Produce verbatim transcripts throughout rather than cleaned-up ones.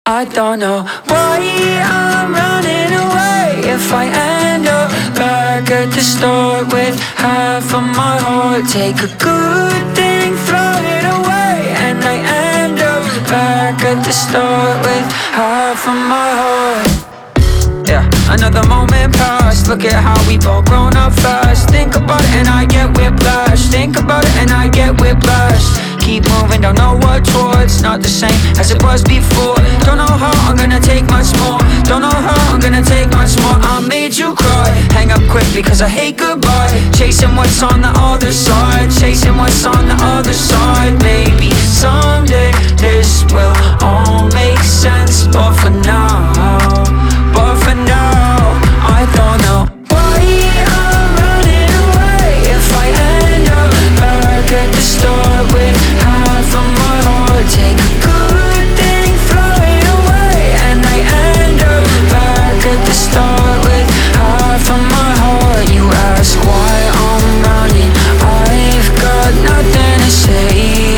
I don't know why I'm running away. If I end up back at the start with half of my heart, take a good thing, throw it away, and I end up back at the start with half of my heart. Yeah, another moment passed. Look at how we both grown up fast. Think about it and I get whiplash. Think about it and I get whiplash. Keep moving, don't know what towards. Not the same as it was before. Don't know how I'm gonna take much more. Don't know how I'm gonna take much more. I made you cry. Hang up quick because I hate goodbye. Chasing what's on the other side. Chasing what's on the other side. Maybe someday this will all make sense. But for now, but for now, I don't know why I'm running away. If I end up back at the start with half of my heart, take a good thing, throw it away, and I end up back at the start with half of my heart. You ask why I'm running, I've got nothing to say.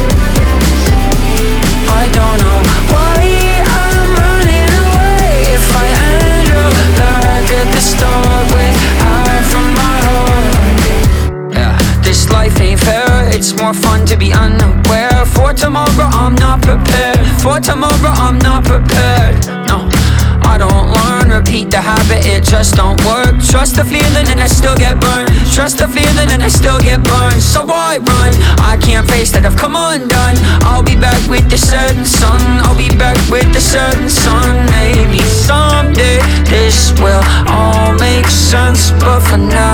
I don't know why I'm running away. If I end up back at the start with half of my heart. Yeah, this life ain't fair. It's more fun to be unaware. For tomorrow I'm not prepared. For tomorrow I'm not prepared. No, I don't learn, repeat the habit, it just don't work. Trust the feeling and I still get burned. Trust the feeling and I still get burned. So why run? I can't face that I've come undone. I'll be back with the setting sun. I'll be back with the setting sun. Maybe someday this will all make sense. But for now,